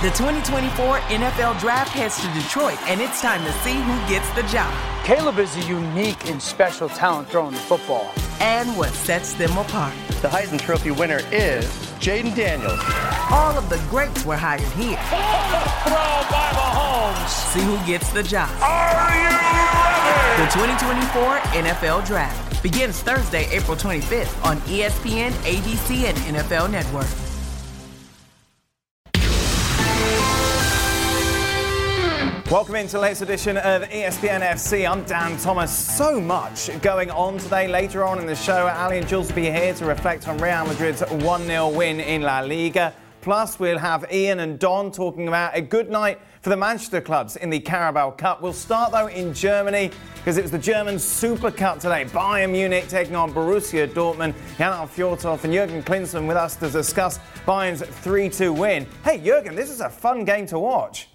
The 2024 NFL Draft heads to Detroit, and it's time to see who gets the job. Caleb is a unique and special talent throwing the football. And what sets them apart. The Heisman Trophy winner is Jaden Daniels. All of the greats were hired here. Throw by Mahomes. See who gets the job. Are you ready? The 2024 NFL Draft begins Thursday, April 25th on ESPN, ABC, and NFL Network. Welcome into the latest edition of ESPN FC. I'm Dan Thomas. So much going on today. Later on in the show, Ali and Jules will be here to reflect on Real Madrid's 1-0 win in La Liga. Plus, we'll have Ian and Don talking about a good night for the Manchester clubs in the Carabao Cup. We'll start, though, in Germany, because it was the German Super Cup today. Bayern Munich taking on Borussia Dortmund. Jan Fjorthoff and Jurgen Klinsmann with us to discuss Bayern's 3-2 win. Hey, Jurgen, this is a fun game to watch.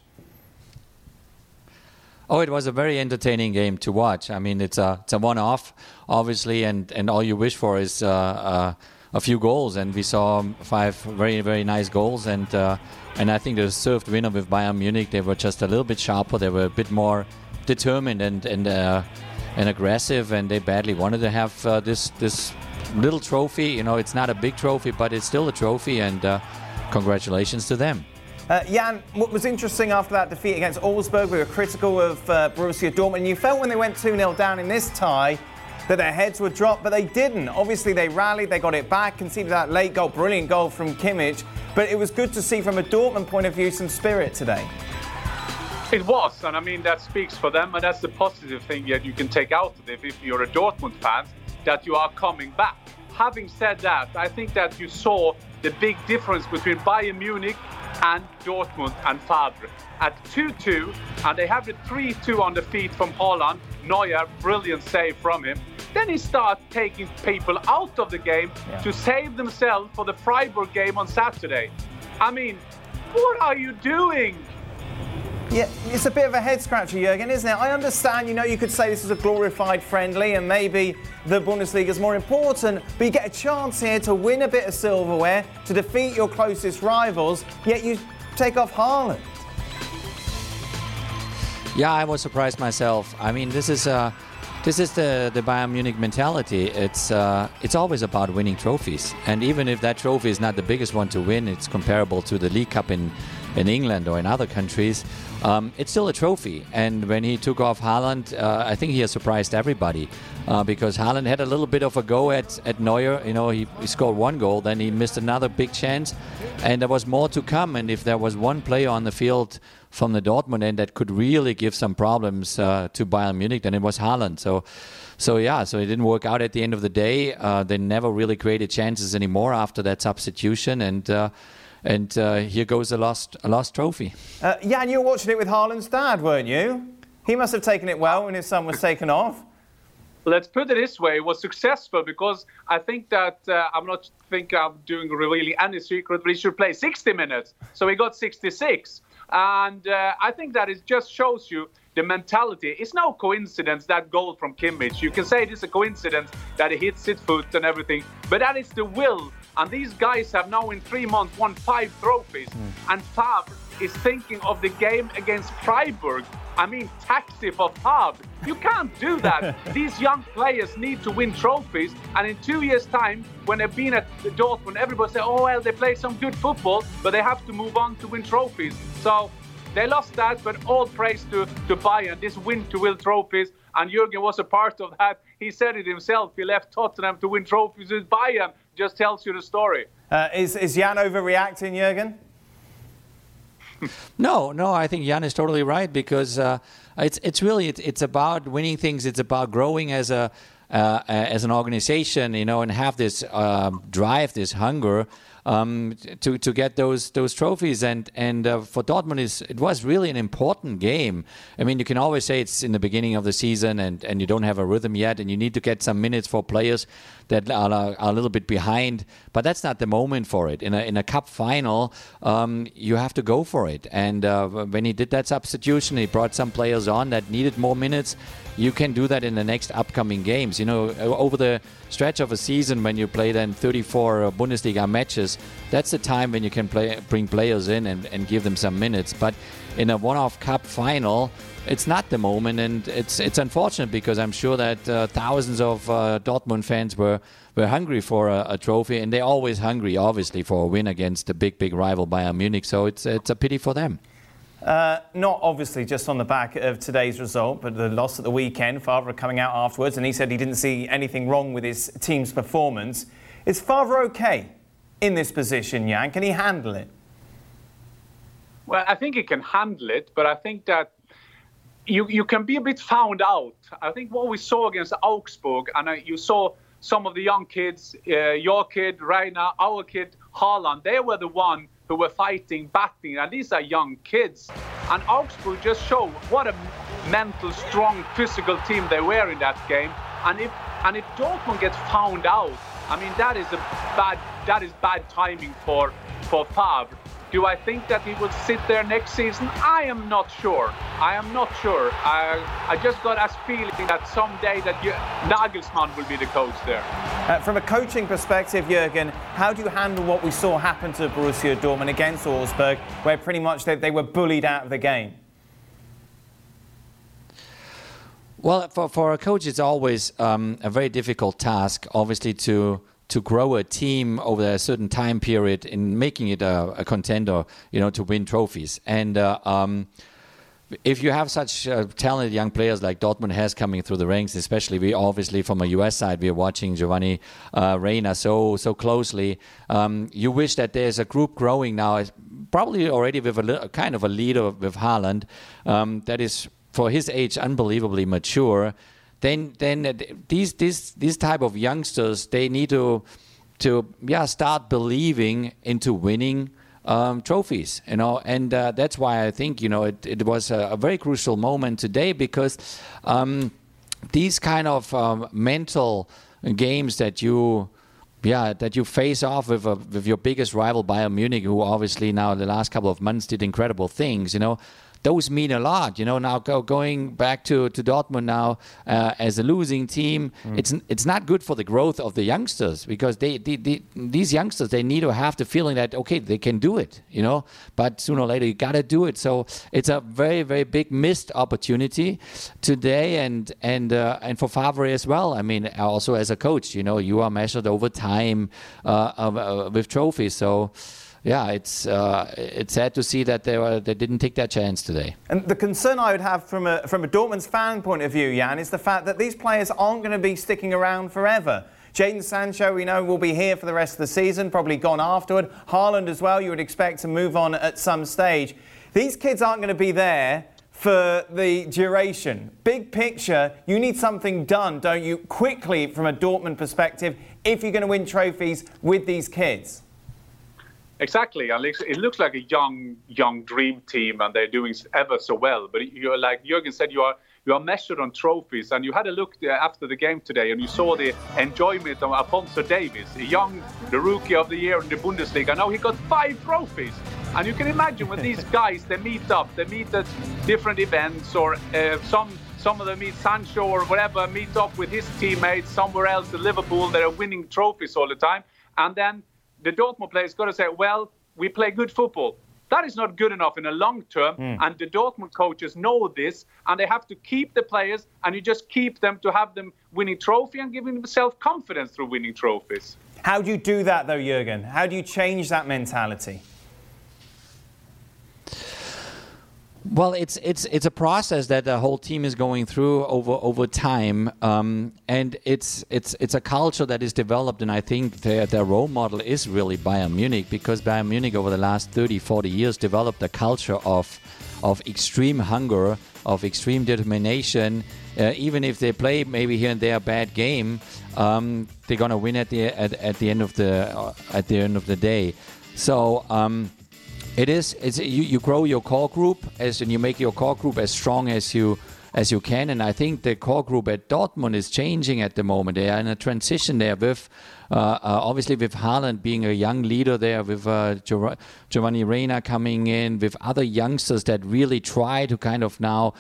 Oh, it was a very entertaining game to watch. I mean, it's a one-off, obviously, and all you wish for is a few goals. And we saw 5 very, very nice goals. And I think the deserved winner with Bayern Munich, they were just a little bit sharper. They were a bit more determined and aggressive, and they badly wanted to have this little trophy. You know, it's not a big trophy, but it's still a trophy, and congratulations to them. Jan, what was interesting after that defeat against Augsburg, we were critical of Borussia Dortmund. You felt when they went 2-0 down in this tie that their heads would drop, but they didn't. Obviously, they rallied, they got it back, conceded that late goal, brilliant goal from Kimmich. But it was good to see from a Dortmund point of view some spirit today. It was, and I mean, that speaks for them, and that's the positive thing that you can take out of it if you're a Dortmund fan, that you are coming back. Having said that, I think that you saw the big difference between Bayern Munich and Dortmund and Favre. At 2-2, and they have the 3-2 on the feet from Haaland. Neuer, brilliant save from him. Then he starts taking people out of the game to save themselves for the Freiburg game on Saturday. I mean, what are you doing? Yeah, it's a bit of a head-scratcher, Jurgen, isn't it? I understand, you could say this is a glorified friendly and maybe the Bundesliga is more important, but you get a chance here to win a bit of silverware, to defeat your closest rivals, yet you take off Haaland. Yeah, I was surprised myself. I mean, this is the Bayern Munich mentality. It's always about winning trophies, and even if that trophy is not the biggest one to win, it's comparable to the League Cup in England or in other countries. It's still a trophy. And when he took off Haaland, I think he has surprised everybody because Haaland had a little bit of a go at Neuer. He scored 1 goal, then he missed another big chance, and there was more to come. And if there was one player on the field from the Dortmund end that could really give some problems to Bayern Munich, then it was Haaland. So it didn't work out at the end of the day. They never really created chances anymore after that substitution, and here goes a lost trophy. Yeah, and you were watching it with Haaland's dad, weren't you? He must have taken it well when his son was taken off. Let's put it this way, it was successful because I think that I'm doing really any secret, but he should play 60 minutes. So he got 66. And I think that it just shows you the mentality. It's no coincidence, that goal from Kimmich. You can say it is a coincidence that he hits his foot and everything, but that is the will. And these guys have now in 3 months won 5 trophies. And Favre is thinking of the game against Freiburg. I mean, taxi for Favre. You can't do that. These young players need to win trophies. And in 2 years' time, when they've been at Dortmund, everybody say, oh, well, they play some good football, but they have to move on to win trophies. So they lost that, but all praise to Bayern. This win to win trophies. And Jurgen was a part of that. He said it himself. He left Tottenham to win trophies with Bayern. Just tells you the story. Is Jan overreacting, Jurgen? No, I think Jan is totally right because it's about winning things. It's about growing as an organization, and have this drive, this hunger to get those trophies. And for Dortmund, it was really an important game. I mean, you can always say it's in the beginning of the season and you don't have a rhythm yet, and you need to get some minutes for players that are a little bit behind. But that's not the moment for it. In a cup final, you have to go for it. And when he did that substitution, he brought some players on that needed more minutes. you can do that in the next upcoming games. You know, over the stretch of a season when you play then 34 Bundesliga matches, that's the time when you can bring players in and give them some minutes. But in a one-off cup final, it's not the moment, and it's unfortunate because I'm sure that thousands of Dortmund fans were hungry for a trophy, and they're always hungry, obviously, for a win against the big rival Bayern Munich. So it's a pity for them. Not obviously just on the back of today's result, but the loss at the weekend. Favre coming out afterwards, and he said he didn't see anything wrong with his team's performance. Is Favre okay in this position, Jan? Can he handle it? Well, I think he can handle it, but I think that you can be a bit found out. I think what we saw against Augsburg, and you saw some of the young kids, your kid, Reina, our kid, Haaland, they were the one who were fighting, battling, and these are young kids. And Augsburg just showed what a mental, strong, physical team they were in that game. And if Dortmund gets found out, I mean, that is bad timing for Favre. Do I think that he will sit there next season? I am not sure. I just got a feeling that someday that Nagelsmann will be the coach there. From a coaching perspective, Jürgen, how do you handle what we saw happen to Borussia Dortmund against Augsburg, where pretty much they were bullied out of the game? Well, for a coach, it's always a very difficult task, obviously, to grow a team over a certain time period in making it a contender, to win trophies. And if you have such talented young players like Dortmund has coming through the ranks, especially we obviously from a US side, we're watching Giovanni Reina so closely. You wish that there's a group growing now, probably already with a kind of a leader with Haaland, that is for his age unbelievably mature. Then these type of youngsters, they need to start believing into winning trophies, and that's why I think it was a very crucial moment today, because these kind of mental games that you face off with your biggest rival Bayern Munich, who obviously now the last couple of months did incredible things, those mean a lot. Now going back to Dortmund now as a losing team, it's not good for the growth of the youngsters, because these youngsters, they need to have the feeling that, okay, they can do it, but sooner or later you got to do it. So it's a very, very big missed opportunity today, and for Favre as well. I mean, also as a coach, you are measured over time with trophies. So yeah, it's sad to see that they didn't take that chance today. And the concern I would have from a Dortmund's fan point of view, Jan, is the fact that these players aren't going to be sticking around forever. Jadon Sancho, we know, will be here for the rest of the season, probably gone afterward. Haaland as well, you would expect to move on at some stage. These kids aren't going to be there for the duration. Big picture, you need something done, don't you, quickly from a Dortmund perspective, if you're going to win trophies with these kids. Exactly. It looks like a young dream team, and they're doing ever so well. But you're like Jürgen said, you are measured on trophies, and you had a look after the game today, and you saw the enjoyment of Alphonso Davies, the rookie of the year in the Bundesliga. Now he got 5 trophies, and you can imagine when these guys they meet at different events, or some of them meet Sancho or whatever, meet up with his teammates somewhere else in Liverpool. They're winning trophies all the time, and then the Dortmund players got to say, well, we play good football. That is not good enough in the long term, and the Dortmund coaches know this, and they have to keep the players, and you just keep them to have them winning trophy and giving them self-confidence through winning trophies. How do you do that, though, Jürgen? How do you change that mentality? Well, it's a process that the whole team is going through over time, and it's a culture that is developed, and I think their role model is really Bayern Munich, because Bayern Munich over the last 30-40 years developed a culture of extreme hunger, of extreme determination. Even if they play maybe here and there a bad game, they're gonna win at the end of the day. So. You grow your core group and you make your core group as strong as you can, and I think the core group at Dortmund is changing at the moment. They are in a transition there with Obviously, with Haaland being a young leader there, with Giovanni Reina coming in, with other youngsters that really try to kind of now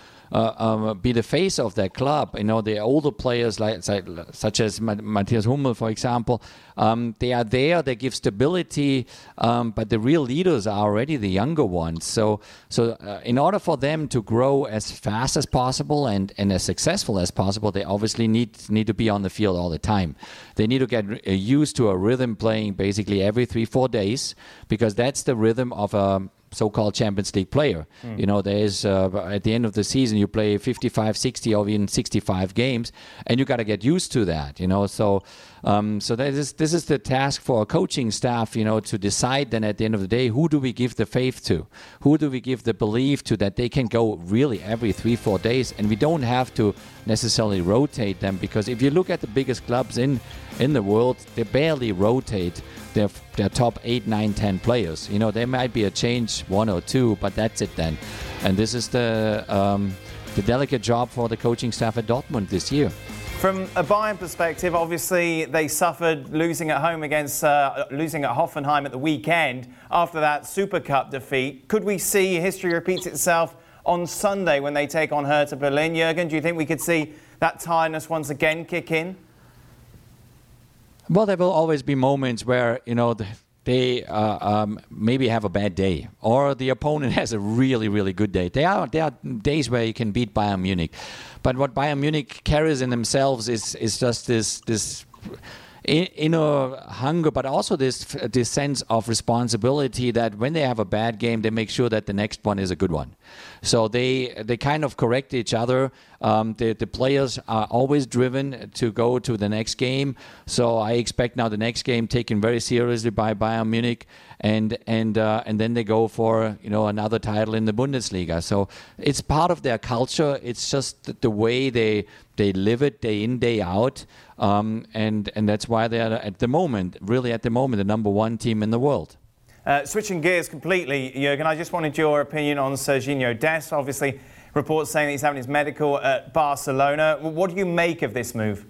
be the face of their club. You know, the older players such as Matthias Hummel, for example, they are there. They give stability, but the real leaders are already the younger ones. So in order for them to grow as fast as possible and as successful as possible, they obviously need to be on the field all the time. They need to get used to a rhythm playing basically every 3-4 days, because that's the rhythm of a so-called Champions League player. You know, there's at the end of the season you play 55, 60 or even 65 games, and you got to get used to that, you know. So this is the task for a coaching staff, you know, to decide then at the end of the day, who do we give the faith to? Who do we give the belief to that they can go really every 3-4 days, and we don't have to necessarily rotate them, because if you look at the biggest clubs in the world, they barely rotate their top 8, 9, 10 players. You know, there might be a change, 1 or 2, but that's it then. And this is the delicate job for the coaching staff at Dortmund this year. From a Bayern perspective, obviously they suffered losing at home against losing at Hoffenheim at the weekend after that Super Cup defeat. Could we see history repeats itself on Sunday when they take on Hertha Berlin? Jürgen, do you think we could see that tiredness once again kick in? Well, there will always be moments where, you know, they maybe have a bad day, or the opponent has a really, really good day. There are days where you can beat Bayern Munich. But what Bayern Munich carries in themselves is just this inner hunger, but also this sense of responsibility that when they have a bad game, they make sure that the next one is a good one. So they kind of correct each other. The players are always driven to go to the next game. So I expect now the next game taken very seriously by Bayern Munich, and then they go for, you know, another title in the Bundesliga. So it's part of their culture. It's just the way they live it day in, day out. And that's why they are at the moment, the number one team in the world. Switching gears completely, Jürgen, I just wanted your opinion on Sergiño Dest. Obviously, reports saying that he's having his medical at Barcelona. What do you make of this move?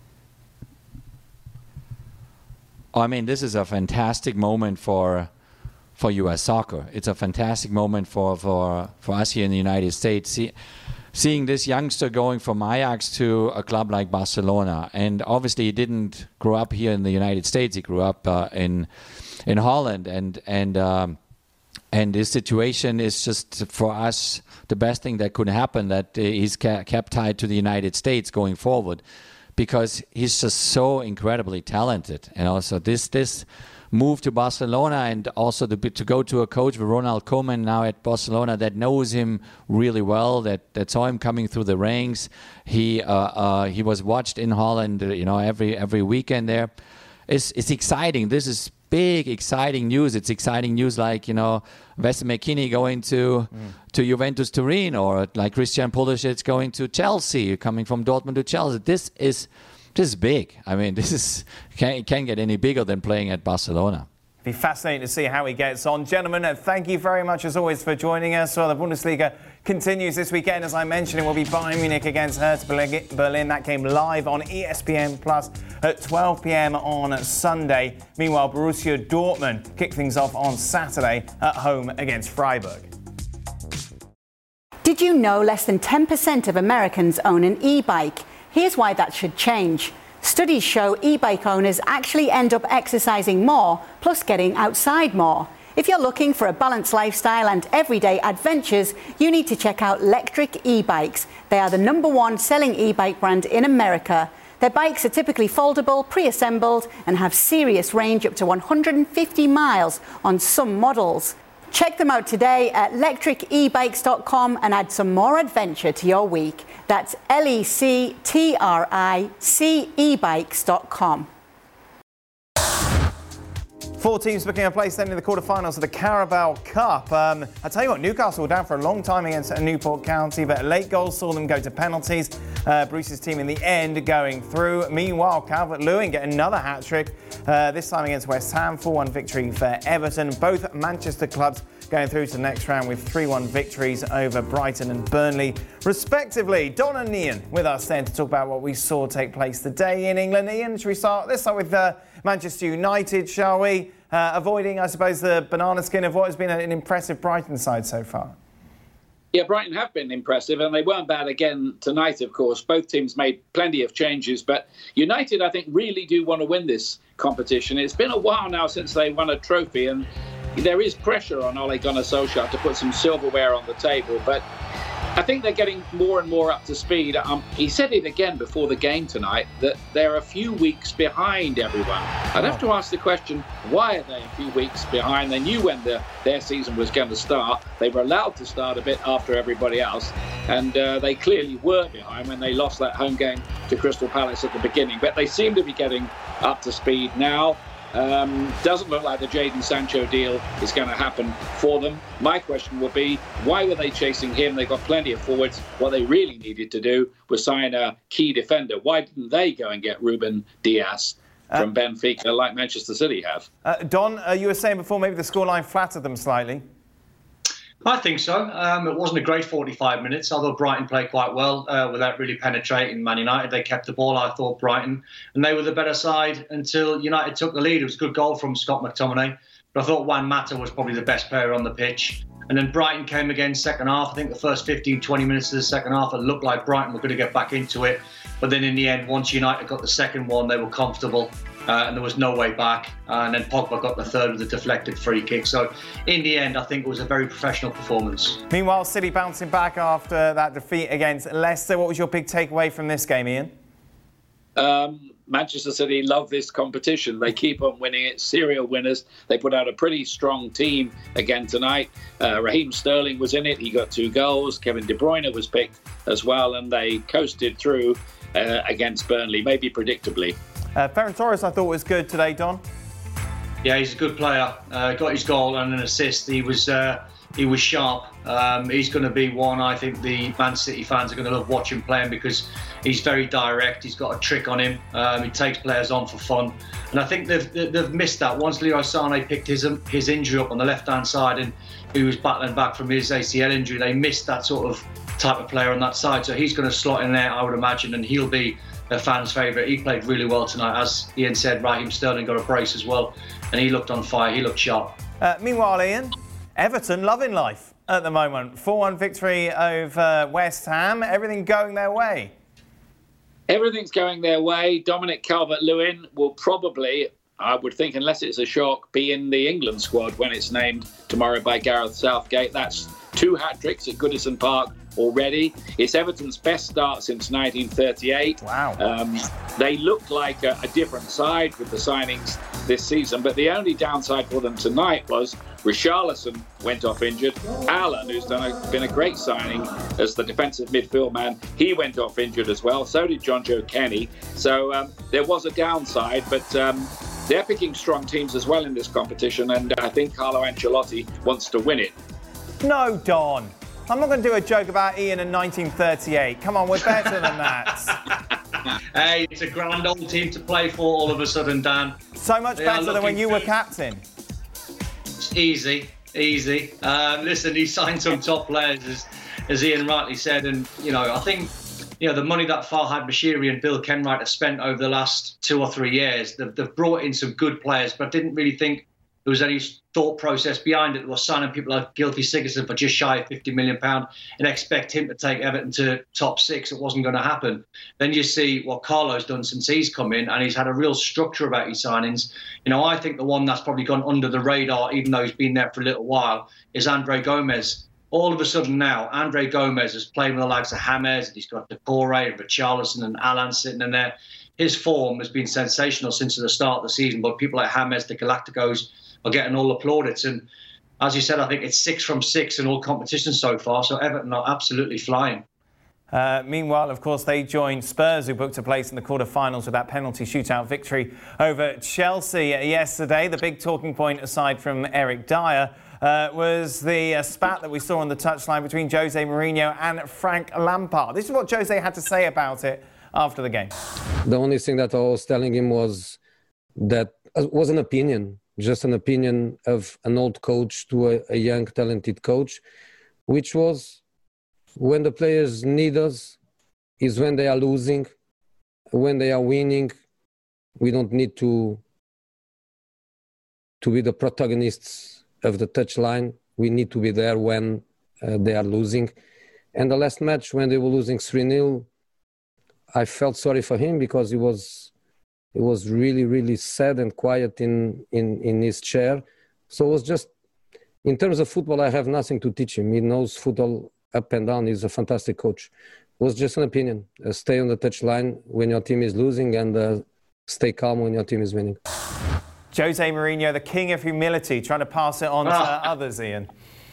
I mean, this is a fantastic moment for U.S. soccer. It's a fantastic moment for us here in the United States. Seeing this youngster going from Ajax to a club like Barcelona, and obviously he didn't grow up here in the United States. He grew up in Holland, and this situation is just for us the best thing that could happen. That he's kept tied to the United States going forward, because he's just so incredibly talented, and also this move to Barcelona, and also to go to a coach with Ronald Koeman now at Barcelona that knows him really well, that saw him coming through the ranks. He was watched in Holland, you know, every weekend there. It's exciting. This is big, exciting news. It's exciting news like, you know, Weston McKennie going to Juventus Turin, or like Christian Pulisic going to Chelsea, coming from Dortmund to Chelsea. This is big. I mean, can't get any bigger than playing at Barcelona. Be fascinating to see how he gets on. Gentlemen, thank you very much as always for joining us. So the Bundesliga continues this weekend. As I mentioned, it will be Bayern Munich against Hertha Berlin. That came live on ESPN Plus at 12 p.m. on Sunday. Meanwhile, Borussia Dortmund kick things off on Saturday at home against Freiburg. Did you know less than 10% of Americans own an e-bike? Here's why that should change. Studies show e-bike owners actually end up exercising more, plus getting outside more. If you're looking for a balanced lifestyle and everyday adventures, you need to check out Lectric e-bikes. They are the #1 selling e-bike brand in America. Their bikes are typically foldable, pre-assembled, and have serious range up to 150 miles on some models. Check them out today at lectricebikes.com and add some more adventure to your week. That's lectricebikes.com. 4 teams booking a place then in the quarterfinals of the Carabao Cup. I tell you what, Newcastle were down for a long time against Newport County, but a late goal saw them go to penalties. Bruce's team in the end going through. Meanwhile, Calvert-Lewin get another hat-trick, this time against West Ham. 4-1 victory for Everton. Both Manchester clubs going through to the next round with 3-1 victories over Brighton and Burnley, respectively. Don and Ian with us then to talk about what we saw take place today in England. Ian, should we start? Let's start with Manchester United, shall we? Avoiding, I suppose, the banana skin of what has been an impressive Brighton side so far. Yeah, Brighton have been impressive, and they weren't bad again tonight, of course. Both teams made plenty of changes, but United, I think, really do want to win this competition. It's been a while now since they won a trophy, and there is pressure on Ole Gunnar Solskjaer to put some silverware on the table, but I think they're getting more and more up to speed. He said it again before the game tonight, that they're a few weeks behind everyone. I'd have to ask the question, why are they a few weeks behind? They knew when their season was going to start. They were allowed to start a bit after everybody else, and they clearly were behind when they lost that home game to Crystal Palace at the beginning. But they seem to be getting up to speed now. Doesn't look like the Jadon Sancho deal is going to happen for them. My question would be, why were they chasing him? They got plenty of forwards. What they really needed to do was sign a key defender. Why didn't they go and get Ruben Dias from Benfica like Manchester City have? Don, you were saying before maybe the scoreline flattered them slightly. I think so. It wasn't a great 45 minutes, although Brighton played quite well without really penetrating Man United. They kept the ball, I thought, Brighton, and they were the better side until United took the lead. It was a good goal from Scott McTominay, but I thought Juan Mata was probably the best player on the pitch. And then Brighton came again second half. I think the first 15, 20 minutes of the second half, it looked like Brighton were going to get back into it. But then in the end, once United got the second one, they were comfortable. And there was no way back. And then Pogba got the third with a deflected free kick. So in the end, I think it was a very professional performance. Meanwhile, City bouncing back after that defeat against Leicester. What was your big takeaway from this game, Ian? Manchester City love this competition. They keep on winning it. Serial winners. They put out a pretty strong team again tonight. Raheem Sterling was in it. He got 2 goals. Kevin De Bruyne was picked as well. And they coasted through against Burnley, maybe predictably. Ferran Torres, I thought, was good today, Don. Yeah, he's a good player. Got his goal and an assist. He was sharp. He's going to be one I think the Man City fans are going to love watching playing because he's very direct. He's got a trick on him. He takes players on for fun. And I think they've missed that. Once Leroy Sané picked his injury up on the left-hand side and he was battling back from his ACL injury, they missed that sort of type of player on that side. So he's going to slot in there, I would imagine, and he'll be a fan's favourite. He played really well tonight. As Ian said, Raheem Sterling got a brace as well, and he looked on fire. He looked sharp. Meanwhile, Ian, Everton loving life at the moment. 4-1 victory over West Ham. Everything going their way. Everything's going their way. Dominic Calvert-Lewin will probably, I would think, unless it's a shock, be in the England squad when it's named tomorrow by Gareth Southgate. That's 2 hat-tricks at Goodison Park already. It's Everton's best start since 1938. Wow. They look like a different side with the signings this season, but the only downside for them tonight was Richarlison went off injured. Allen, who's been a great signing as the defensive midfield man, he went off injured as well. So did John Joe Kenny. So there was a downside, but they're picking strong teams as well in this competition, and I think Carlo Ancelotti wants to win it. No, Don. I'm not going to do a joke about Ian in 1938. Come on, we're better than that. Hey, it's a grand old team to play for all of a sudden, Dan. So much better than when you were captain. Easy. Listen, he signed some top players, as Ian rightly said. And, I think, the money that Farhad Bashiri and Bill Kenwright have spent over the last 2 or 3 years, they've brought in some good players, but didn't really think there was any thought process behind it. They were signing people like Gylfi Sigurdsson for just shy of £50 million and expect him to take Everton to top 6. It wasn't going to happen. Then you see what Carlo's done since he's come in, and he's had a real structure about his signings. I think the one that's probably gone under the radar, even though he's been there for a little while, is Andre Gomez. All of a sudden now, Andre Gomez is playing with the likes of James, and he's got Decore, Richarlison and Allan sitting in there. His form has been sensational since the start of the season, but people like James, the Galacticos, are getting all the plaudits. And as you said, I think it's 6 from 6 in all competitions so far. So Everton are absolutely flying. Meanwhile, of course, they joined Spurs, who booked a place in the quarter-finals with that penalty shootout victory over Chelsea yesterday. The big talking point, aside from Eric Dyer, was the spat that we saw on the touchline between Jose Mourinho and Frank Lampard. This is what Jose had to say about it after the game. The only thing that I was telling him was that was an opinion. Just an opinion of an old coach to a young, talented coach, which was when the players need us is when they are losing. When they are winning, we don't need to to be the protagonists of the touchline. We need to be there when they are losing. And the last match, when they were losing 3-0, I felt sorry for him because he was really, really sad and quiet in his chair. So it was just, in terms of football, I have nothing to teach him. He knows football up and down. He's a fantastic coach. It was just an opinion. Stay on the touchline when your team is losing and stay calm when your team is winning. Jose Mourinho, the king of humility, trying to pass it on to others, Ian.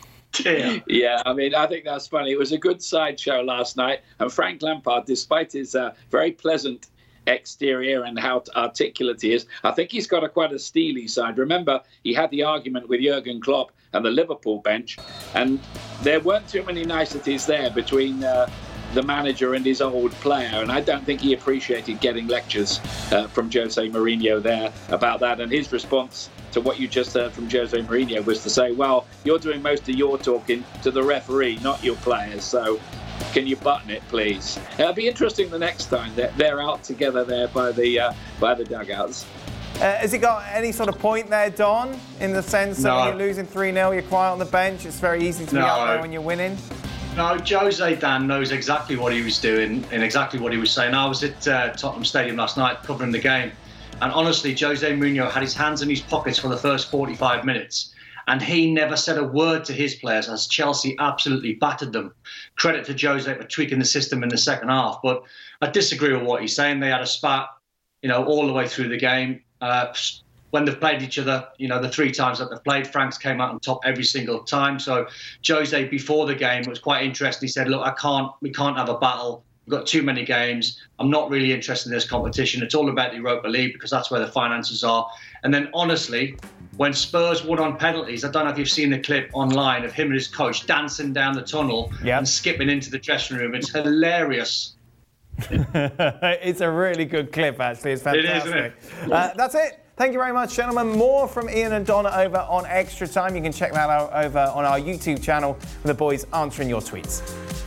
Yeah, I mean, I think that's funny. It was a good sideshow last night. And Frank Lampard, despite his very pleasant exterior and how articulate he is, I think he's got quite a steely side. Remember, he had the argument with Jurgen Klopp and the Liverpool bench, and there weren't too many niceties there between the manager and his old player, and I don't think he appreciated getting lectures from Jose Mourinho there about that. And his response to what you just heard from Jose Mourinho was to say, well, you're doing most of your talking to the referee, not your players, so can you button it, please? It'll be interesting the next time that they're out together there by the dugouts. Has he got any sort of point there, Don, in the sense that when you're losing 3-0, you're quiet on the bench, it's very easy to be out there when you're winning? No, Jose, Dan, knows exactly what he was doing and exactly what he was saying. I was at Tottenham Stadium last night covering the game, and honestly, Jose Mourinho had his hands in his pockets for the first 45 minutes, and he never said a word to his players as Chelsea absolutely battered them. Credit to Jose for tweaking the system in the second half, but I disagree with what he's saying. They had a spat, all the way through the game. When they've played each other, the 3 times that they've played, Frank's came out on top every single time. So Jose, before the game, was quite interesting. He said, look, we can't have a battle. We've got too many games. I'm not really interested in this competition. It's all about the Europa League because that's where the finances are. And then, honestly, when Spurs won on penalties, I don't know if you've seen the clip online of him and his coach dancing down the tunnel and skipping into the dressing room. It's hilarious. It's a really good clip, actually. It's fantastic. It is, isn't it? That's it. Thank you very much, gentlemen. More from Ian and Donna over on Extra Time. You can check that out over on our YouTube channel with the boys answering your tweets.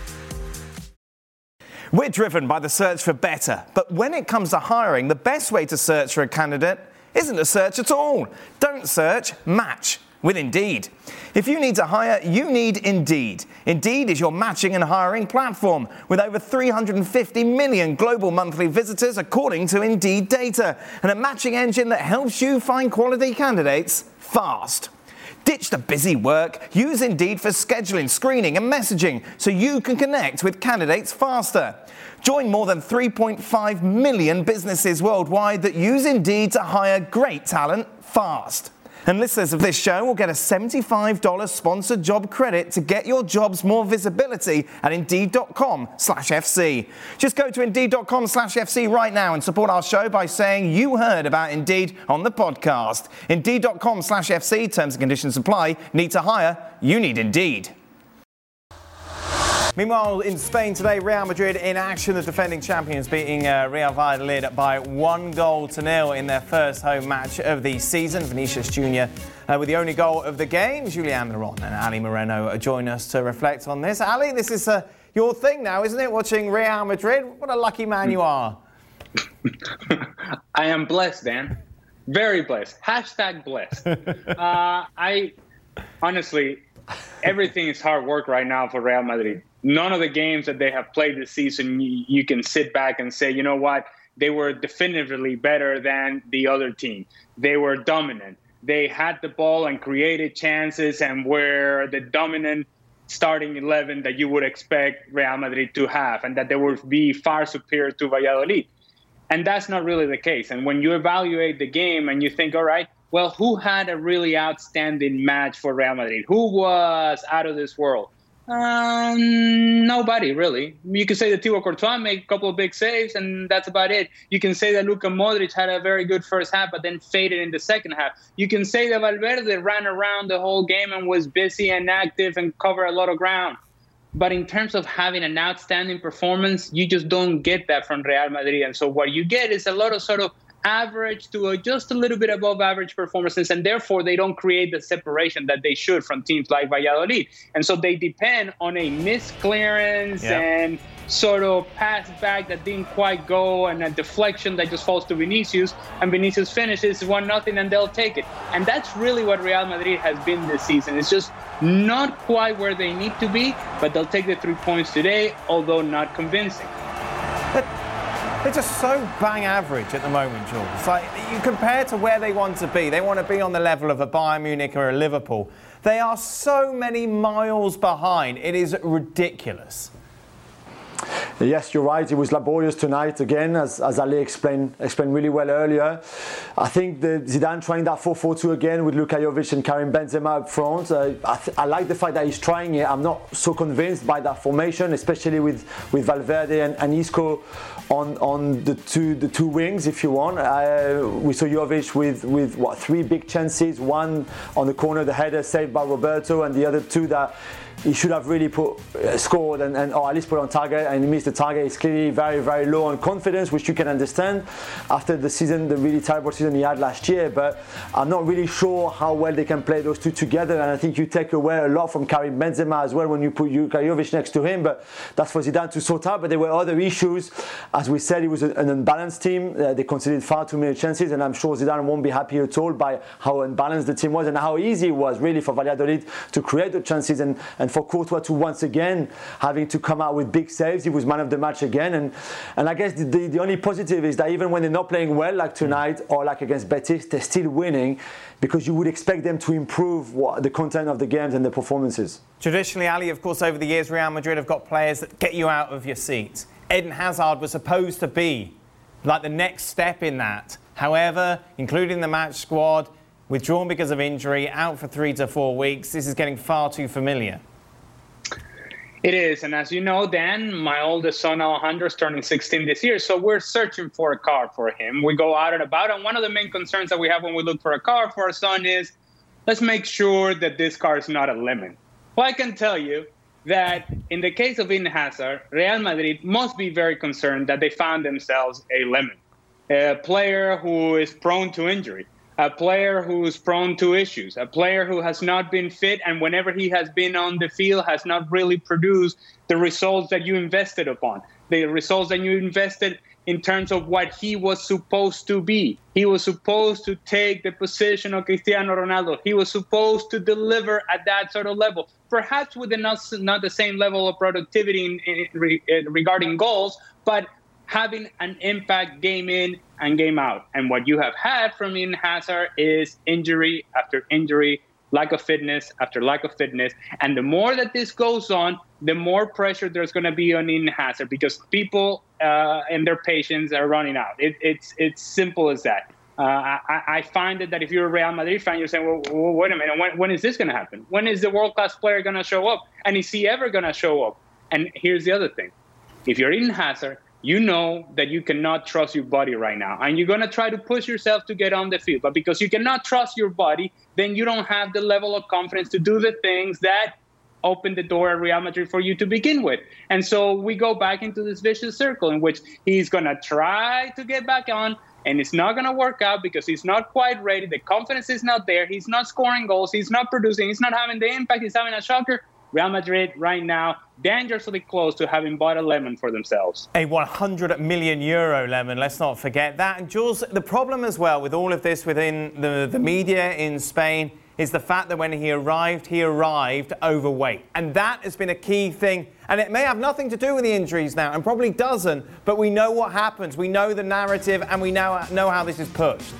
We're driven by the search for better, but when it comes to hiring, the best way to search for a candidate isn't to search at all. Don't search, match with Indeed. If you need to hire, you need Indeed. Indeed is your matching and hiring platform with over 350 million global monthly visitors according to Indeed data, and a matching engine that helps you find quality candidates fast. Ditch the busy work. Use Indeed for scheduling, screening and messaging so you can connect with candidates faster. Join more than 3.5 million businesses worldwide that use Indeed to hire great talent fast. And listeners of this show will get a $75 sponsored job credit to get your jobs more visibility at Indeed.com/FC. Just go to Indeed.com/FC right now and support our show by saying you heard about Indeed on the podcast. Indeed.com/FC, terms and conditions apply. Need to hire? You need Indeed. Meanwhile, in Spain today, Real Madrid in action. The defending champions beating Real Valladolid by 1-0 in their first home match of the season. Vinicius Jr. With the only goal of the game. Julian Leron and Ali Moreno join us to reflect on this. Ali, this is your thing now, isn't it? Watching Real Madrid. What a lucky man you are. I am blessed, Dan. Very blessed. # blessed. I honestly, everything is hard work right now for Real Madrid. None of the games that they have played this season, you can sit back and say, you know what, they were definitively better than the other team. They were dominant. They had the ball and created chances and were the dominant starting 11 that you would expect Real Madrid to have, and that they would be far superior to Valladolid. And that's not really the case. And when you evaluate the game and you think, all right, well, who had a really outstanding match for Real Madrid? Who was out of this world? Nobody, really. You can say that Thibaut Courtois made a couple of big saves, and that's about it. You can say that Luka Modric had a very good first half, but then faded in the second half. You can say that Valverde ran around the whole game and was busy and active and covered a lot of ground. But in terms of having an outstanding performance, you just don't get that from Real Madrid. And so what you get is a lot of sort of average to just a little bit above average performances, and therefore they don't create the separation that they should from teams like Valladolid. And so they depend on a missed clearance and sort of pass back that didn't quite go, and a deflection that just falls to Vinicius, and Vinicius finishes 1-0 and they'll take it. And that's really what Real Madrid has been this season. It's just not quite where they need to be, but they'll take the 3 points today, although not convincing. They're just so bang average at the moment, Jules. It's like, you compare to where they want to be. They want to be on the level of a Bayern Munich or a Liverpool. They are so many miles behind. It is ridiculous. Yes, you're right. It was laborious tonight again, as Ali explained really well earlier. I think Zidane trying that 4-4-2 again with Luka Jovic and Karim Benzema up front. I like the fact that he's trying it. I'm not so convinced by that formation, especially with Valverde and Isco on the two wings, if you want. We saw Jovic with 3 big chances, one on the corner, the header saved by Roberto, and the other 2 that he should have really scored or at least put on target, and he missed the target. He's clearly very, very low on confidence, which you can understand after the really terrible season he had last year. But I'm not really sure how well they can play those 2 together, and I think you take away a lot from Karim Benzema as well when you put Luka Jovic next to him. But that's for Zidane to sort out. But there were other issues. As we said, it was an unbalanced team. They conceded far too many chances, and I'm sure Zidane won't be happy at all by how unbalanced the team was and how easy it was really for Valladolid to create the chances and for Courtois to once again having to come out with big saves. He was man of the match again, and I guess the only positive is that even when they're not playing well like tonight or like against Betis, they're still winning, because you would expect them to improve the content of the games and the performances. Traditionally, Ali, of course, over the years, Real Madrid have got players that get you out of your seat. Eden Hazard was supposed to be like the next step in that. However, including the match squad, withdrawn because of injury, out for 3 to 4 weeks. This is getting far too familiar. It is, and as you know, Dan, my oldest son Alejandro is turning 16 this year, so we're searching for a car for him. We go out and about, and one of the main concerns that we have when we look for a car for our son is, let's make sure that this car is not a lemon. Well, I can tell you that in the case of Eden Hazard, Real Madrid must be very concerned that they found themselves a lemon, a player who is prone to injury, a player who's prone to issues, a player who has not been fit, and whenever he has been on the field has not really produced the results that you invested upon, the results that you invested in terms of what he was supposed to be. He was supposed to take the position of Cristiano Ronaldo. He was supposed to deliver at that sort of level, perhaps with not the same level of productivity regarding goals, but having an impact game in and game out. And what you have had from Eden Hazard is injury after injury, lack of fitness after lack of fitness. And the more that this goes on, the more pressure there's going to be on Eden Hazard, because people and their patience are running out. It's simple as that. I find that if you're a Real Madrid fan, you're saying, well, wait a minute, when is this going to happen? When is the world-class player going to show up? And is he ever going to show up? And here's the other thing. If you're Eden Hazard, you know that you cannot trust your body right now, and you're going to try to push yourself to get on the field. But because you cannot trust your body, then you don't have the level of confidence to do the things that open the door at Real Madrid for you to begin with. And so we go back into this vicious circle in which he's going to try to get back on, and it's not going to work out because he's not quite ready. The confidence is not there. He's not scoring goals. He's not producing. He's not having the impact. He's having a shocker. Real Madrid right now dangerously close to having bought a lemon for themselves. A €100 million lemon, let's not forget that. And Jules, the problem as well with all of this within the media in Spain is the fact that when he arrived overweight. And that has been a key thing. And it may have nothing to do with the injuries now, and probably doesn't, but we know what happens. We know the narrative, and we know how this is pushed.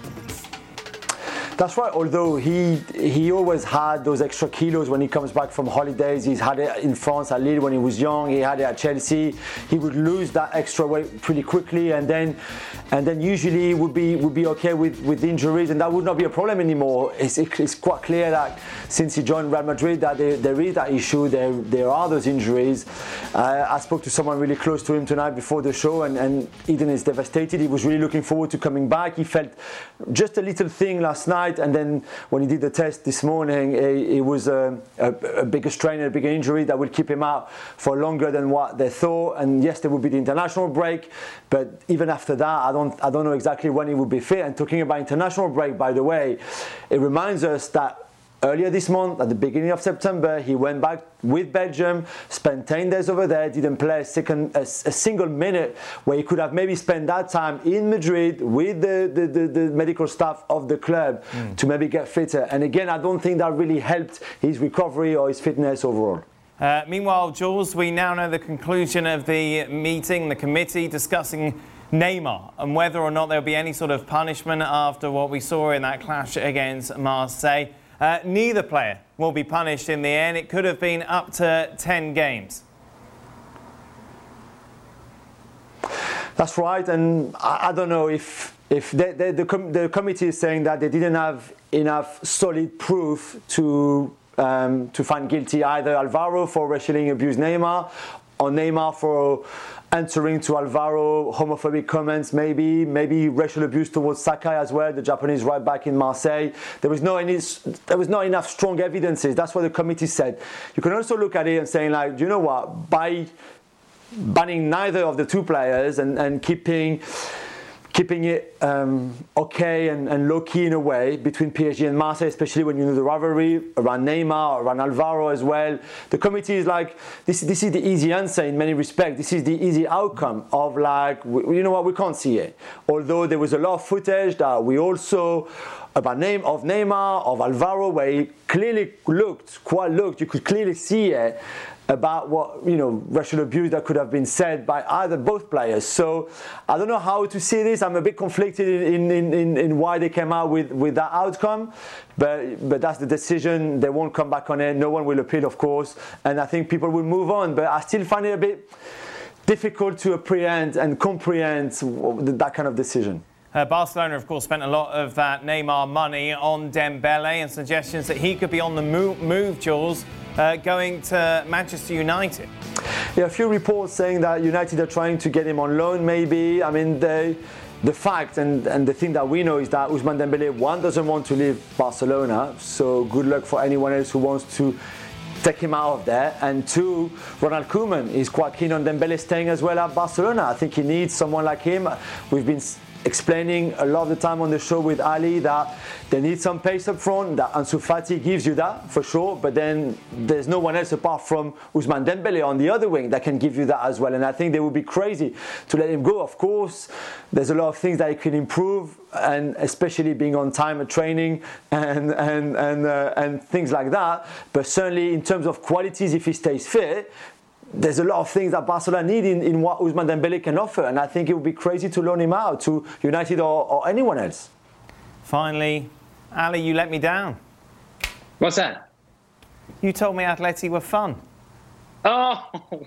That's right, although he always had those extra kilos when he comes back from holidays. He's had it in France at Lille when he was young. He had it at Chelsea. He would lose that extra weight pretty quickly, and then usually would be okay with injuries, and that would not be a problem anymore. It's quite clear that since he joined Real Madrid that there is that issue. There are those injuries. I spoke to someone really close to him tonight before the show, and Eden is devastated. He was really looking forward to coming back. He felt just a little thing last night tonight, and then when he did the test this morning, it was a bigger strain and a bigger injury that will keep him out for longer than what they thought. And yes, there will be the international break, but even after that, I don't know exactly when he will be fit. And talking about international break, by the way, it reminds us that earlier this month, at the beginning of September, he went back with Belgium, spent 10 days over there, didn't play a single minute, where he could have maybe spent that time in Madrid with the medical staff of the club to maybe get fitter. And again, I don't think that really helped his recovery or his fitness overall. Meanwhile, Jules, we now know the conclusion of the meeting, the committee discussing Neymar and whether or not there'll be any sort of punishment after what we saw in that clash against Marseille. Neither player will be punished in the end. It could have been up to 10 games. That's right, and I don't know if the committee is saying that they didn't have enough solid proof to find guilty either Alvaro for racially abused Neymar or Neymar for answering to Alvaro homophobic comments, maybe racial abuse towards Sakai as well, the Japanese right back in Marseille. There was not enough strong evidences. That's what the committee said. You can also look at it and saying, like, you know what, by banning neither of the two players and keeping it okay and low-key in a way between PSG and Marseille, especially when you know the rivalry around Neymar, around Alvaro as well. The committee is like, this is the easy answer in many respects. This is the easy outcome of, like, you know what, we can't see it. Although there was a lot of footage that we all saw about Neymar, of Alvaro, where he clearly looked, you could clearly see it, about what, you know, racial abuse that could have been said by either both players. So I don't know how to see this. I'm a bit conflicted in why they came out with that outcome, but that's the decision. They won't come back on it. No one will appeal, of course, and I think people will move on. But I still find it a bit difficult to apprehend and comprehend that kind of decision. Barcelona, of course, spent a lot of that Neymar money on Dembele, and suggestions that he could be on the move, Jules, going to Manchester United. Yeah, a few reports saying that United are trying to get him on loan, maybe. I mean, the fact and the thing that we know is that Ousmane Dembele, one, doesn't want to leave Barcelona, so good luck for anyone else who wants to take him out of there. And two, Ronald Koeman is quite keen on Dembele staying as well at Barcelona. I think he needs someone like him. We've been explaining a lot of the time on the show with Ali that they need some pace up front, that Ansu Fati gives you that for sure, but then there's no one else apart from Ousmane Dembele on the other wing that can give you that as well. And I think they would be crazy to let him go. Of course, there's a lot of things that he can improve, and especially being on time at training and things like that. But certainly in terms of qualities, if he stays fit, there's a lot of things that Barcelona need in what Ousmane Dembele can offer, and I think it would be crazy to loan him out to United or anyone else. Finally, Ali, you let me down. What's that? You told me Atleti were fun. Oh,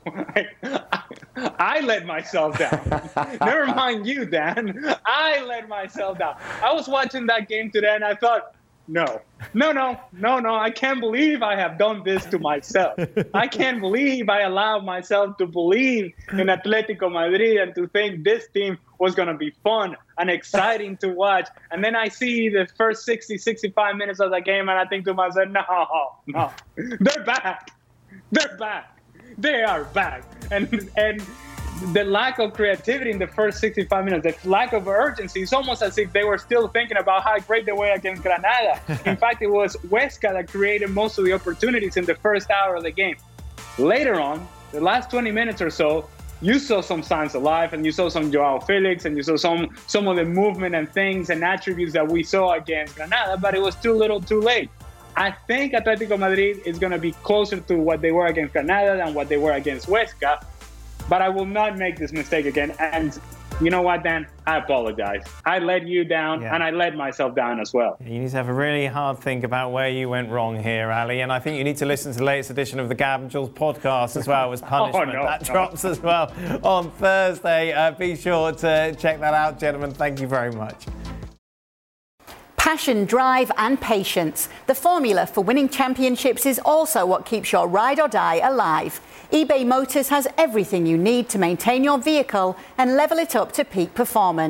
I let myself down. Never mind you, Dan. I let myself down. I was watching that game today and I thought, no, I can't believe I have done this to myself. I can't believe I allowed myself to believe in Atletico Madrid and to think this team was going to be fun and exciting to watch. And then I see the first 60, 65 minutes of the game and I think to myself, no, they're back. They are back. And the lack of creativity in the first 65 minutes, the lack of urgency, it's almost as if they were still thinking about how great they were against Granada. In fact, it was Huesca that created most of the opportunities in the first hour of the game. Later on, the last 20 minutes or so, you saw some signs of life, and you saw some Joao Felix, and you saw some of the movement and things and attributes that we saw against Granada, but it was too little too late. I think Atletico Madrid is going to be closer to what they were against Granada than what they were against Huesca. But I will not make this mistake again. And you know what, Dan? I apologize. I let you down, and I let myself down as well. You need to have a really hard think about where you went wrong here, Ali. And I think you need to listen to the latest edition of the Gab and Jules podcast as well as punishment. That drops as well on Thursday. Be sure to check that out, gentlemen. Thank you very much. Passion, drive and patience. The formula for winning championships is also what keeps your ride or die alive. eBay Motors has everything you need to maintain your vehicle and level it up to peak performance.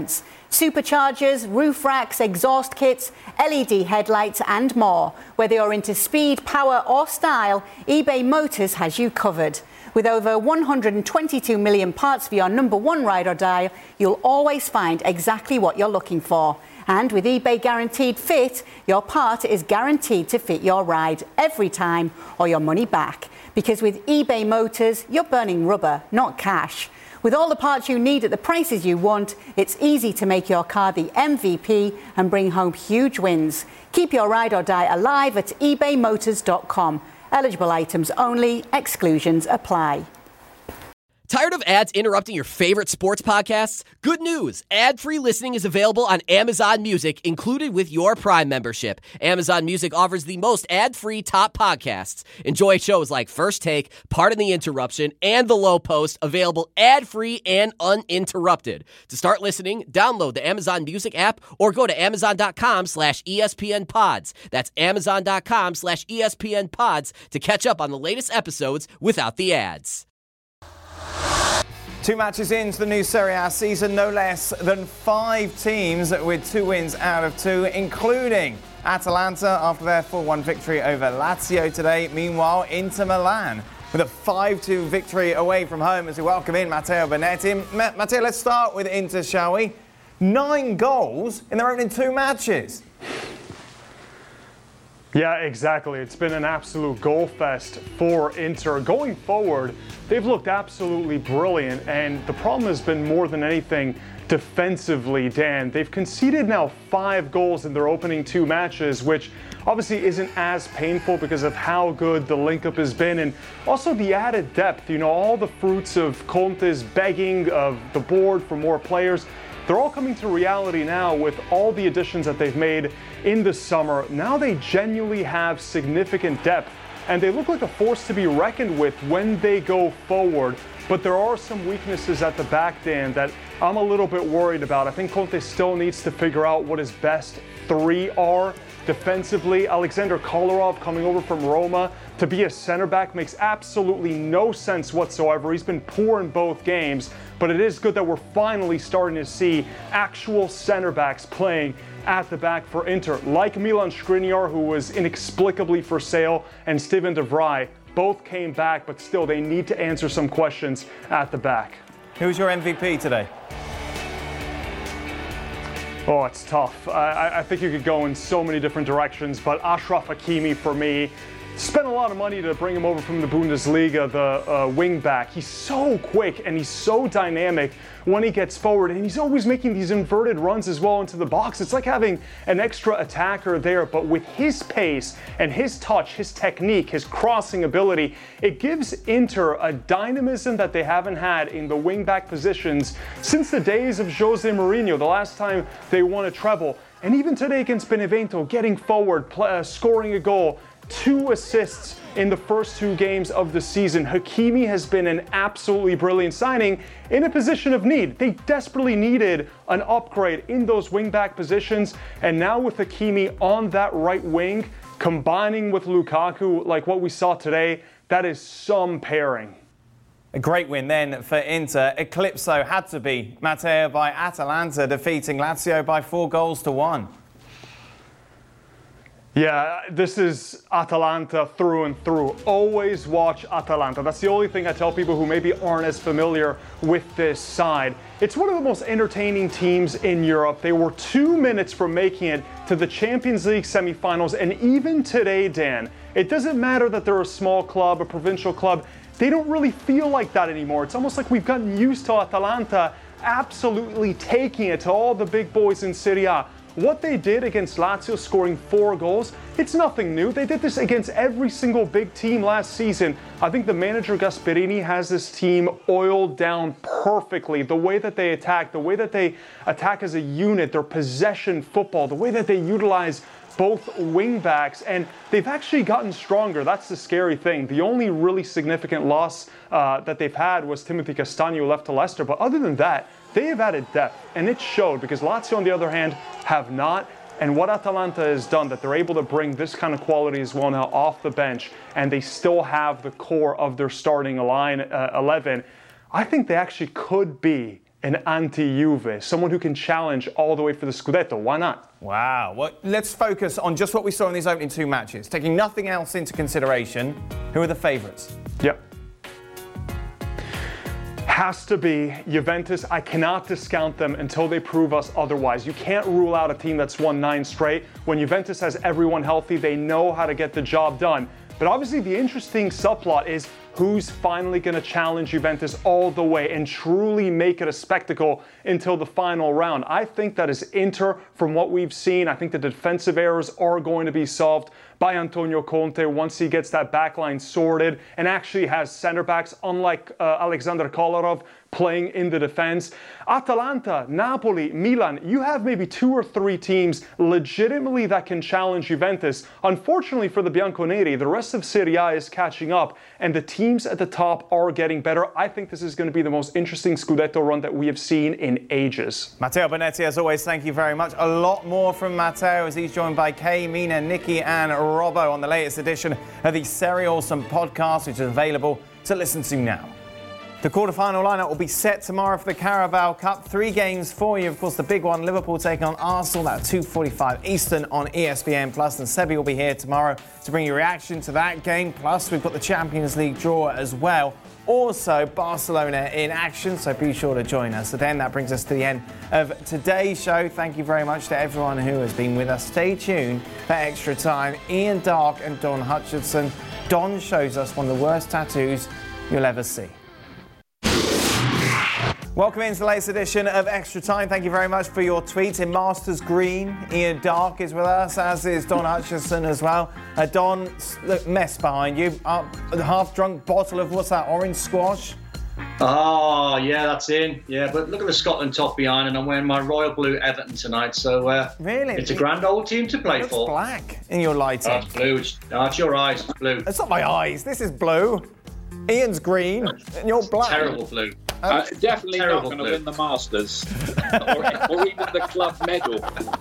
Superchargers, roof racks, exhaust kits, LED headlights and more. Whether you're into speed, power or style, eBay Motors has you covered. With over 122 million parts for your number one ride or die, you'll always find exactly what you're looking for. And with eBay Guaranteed Fit, your part is guaranteed to fit your ride every time or your money back. Because with eBay Motors, you're burning rubber, not cash. With all the parts you need at the prices you want, it's easy to make your car the MVP and bring home huge wins. Keep your ride or die alive at ebaymotors.com. Eligible items only. Exclusions apply. Tired of ads interrupting your favorite sports podcasts? Good news! Ad-free listening is available on Amazon Music, included with your Prime membership. Amazon Music offers the most ad-free top podcasts. Enjoy shows like First Take, Pardon the Interruption, and The Low Post, available ad-free and uninterrupted. To start listening, download the Amazon Music app or go to amazon.com/ESPN Pods. That's amazon.com/ESPN Pods to catch up on the latest episodes without the ads. 2 matches into the new Serie A season, no less than 5 teams with 2 wins out of 2, including Atalanta after their 4-1 victory over Lazio today. Meanwhile, Inter Milan with a 5-2 victory away from home as we welcome in Matteo Bonetti. Matteo, let's start with Inter, shall we? 9 goals in their opening 2 matches. Yeah, exactly. It's been an absolute goal fest for Inter. Going forward, they've looked absolutely brilliant, and the problem has been more than anything defensively, Dan. They've conceded now 5 goals in their opening 2 matches, which obviously isn't as painful because of how good the link-up has been, and also the added depth. You know, all the fruits of Conte's begging of the board for more players, they're all coming to reality now with all the additions that they've made in the summer. Now they genuinely have significant depth, and they look like a force to be reckoned with when they go forward. But there are some weaknesses at the back, Dan, that I'm a little bit worried about. I think Conte still needs to figure out what his best 3 are defensively. Alexander Kolarov coming over from Roma to be a center back makes absolutely no sense whatsoever. He's been poor in both games, but it is good that we're finally starting to see actual center backs playing at the back for Inter, like Milan Skriniar, who was inexplicably for sale, and Steven de Vrij. Both came back, but still they need to answer some questions at the back. Who's your MVP today? Oh, it's tough. I think you could go in so many different directions, but Achraf Hakimi for me. Spent a lot of money to bring him over from the Bundesliga, the wing back. He's so quick and he's so dynamic when he gets forward, and he's always making these inverted runs as well into the box. It's like having an extra attacker there, but with his pace and his touch, his technique, his crossing ability, it gives Inter a dynamism that they haven't had in the wing back positions since the days of Jose Mourinho, the last time they won a treble. And even today against Benevento, getting forward, scoring a goal, 2 assists in the first 2 games of the season. Hakimi has been an absolutely brilliant signing in a position of need. They desperately needed an upgrade in those wing-back positions, and now with Hakimi on that right wing, combining with Lukaku like what we saw today, that is some pairing. A great win then for Inter. Eclipso had to be, Matteo, by Atalanta, defeating Lazio by 4-1. Yeah, this is Atalanta through and through. Always watch Atalanta. That's the only thing I tell people who maybe aren't as familiar with this side. It's one of the most entertaining teams in Europe. They were 2 minutes from making it to the Champions League semifinals, and even today, Dan, it doesn't matter that they're a small club, a provincial club. They don't really feel like that anymore. It's almost like we've gotten used to Atalanta absolutely taking it to all the big boys in Serie A. What they did against Lazio, scoring 4 goals, it's nothing new. They did this against every single big team last season. I think the manager Gasperini has this team oiled down perfectly. The way that they attack, the way that they attack as a unit, their possession football, the way that they utilize both wing backs, and they've actually gotten stronger. That's the scary thing. The only really significant loss that they've had was Timothy Castagne left to Leicester, but other than that, they have added depth, and it showed, because Lazio, on the other hand, have not. And what Atalanta has done, that they're able to bring this kind of quality as well now off the bench, and they still have the core of their starting 11, I think they actually could be an anti-Juve, someone who can challenge all the way for the Scudetto. Why not? Wow. Well, let's focus on just what we saw in these opening 2 matches. Taking nothing else into consideration, who are the favourites? Yep. Has to be Juventus. I cannot discount them until they prove us otherwise. You can't rule out a team that's won 9 straight. When Juventus has everyone healthy, they know how to get the job done. But obviously the interesting subplot is who's finally going to challenge Juventus all the way and truly make it a spectacle until the final round. I think that is Inter from what we've seen. I think the defensive errors are going to be solved by Antonio Conte once he gets that backline sorted and actually has center backs, unlike Alexander Kolarov, playing in the defense. Atalanta, Napoli, Milan, you have maybe 2 or 3 teams legitimately that can challenge Juventus. Unfortunately for the Bianconeri, the rest of Serie A is catching up and the teams at the top are getting better. I think this is going to be the most interesting Scudetto run that we have seen in ages. Matteo Bonetti, as always, thank you very much. A lot more from Matteo as he's joined by Kay, Mina, Nikki and Robbo on the latest edition of the Serie Awesome podcast, which is available to listen to now. The quarter-final lineup will be set tomorrow for the Carabao Cup. 3 games for you. Of course, the big one, Liverpool taking on Arsenal at 2:45 Eastern on ESPN+. And Sebi will be here tomorrow to bring you a reaction to that game. Plus, we've got the Champions League draw as well. Also, Barcelona in action, so be sure to join us. So then that brings us to the end of today's show. Thank you very much to everyone who has been with us. Stay tuned for Extra Time. Ian Darke and Don Hutchinson. Don shows us one of the worst tattoos you'll ever see. Welcome into the latest edition of Extra Time. Thank you very much for your tweets. In Masters Green, Ian Darke is with us, as is Don Hutchinson as well. Don, look, mess behind you. A half-drunk bottle of, what's that, orange squash? Oh, yeah, that's in. Yeah, but look at the Scotland top behind, and I'm wearing my royal blue Everton tonight. So really, it's a grand old team to play for. It's black in your lighting. Oh, it's blue. It's your eyes. It's blue. It's not my eyes. This is blue. Ian's green, and you're black. Terrible blue. Definitely not going to win the Masters or even the club medal.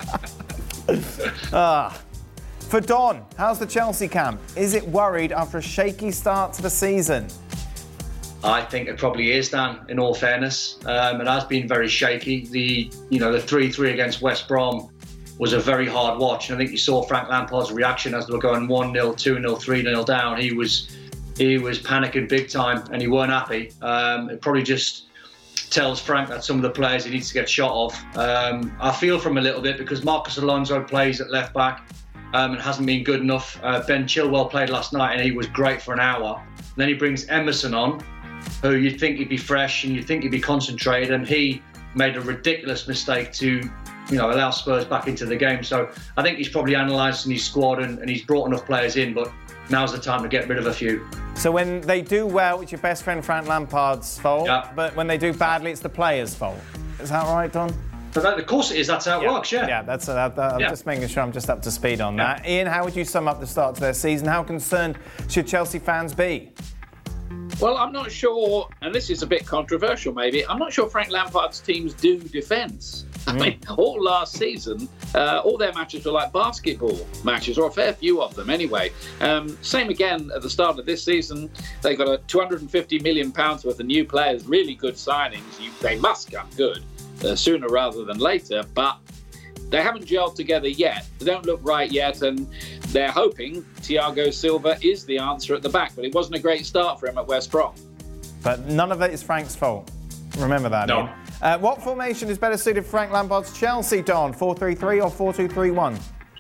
For Don, how's the Chelsea camp? Is it worried after a shaky start to the season? I think it probably is, Dan, in all fairness. It has been very shaky. The 3-3 against West Brom was a very hard watch. And I think you saw Frank Lampard's reaction as they were going 1-0, 2-0, 3-0 down. He was panicking big time and he weren't happy. It probably just tells Frank that some of the players he needs to get shot of. I feel for him a little bit because Marcos Alonso plays at left back and hasn't been good enough. Ben Chilwell played last night and he was great for an hour. And then he brings Emerson on, who you'd think he'd be fresh and you'd think he'd be concentrated, and he made a ridiculous mistake to allow Spurs back into the game. So I think he's probably analysing his squad and he's brought enough players in, but now's the time to get rid of a few. So when they do well, it's your best friend Frank Lampard's fault, but when they do badly, it's the players' fault. Is that right, Don? Of course it is. That's how it works, yeah. Yeah, I'm just making sure I'm just up to speed on that. Ian, how would you sum up the start to their season? How concerned should Chelsea fans be? Well, I'm not sure, and this is a bit controversial maybe, I'm not sure Frank Lampard's teams do defence. I mean, all last season, all their matches were like basketball matches, or a fair few of them anyway. Same again at the start of this season. They got a £250 million worth of new players, really good signings. They must come good sooner rather than later, but they haven't gelled together yet. They don't look right yet, and they're hoping Thiago Silva is the answer at the back, but it wasn't a great start for him at West Brom. But none of it is Frank's fault. Remember that, No. Ian. What formation is better suited Frank Lampard's Chelsea, Don? 4-3-3 or 4-2-3-1?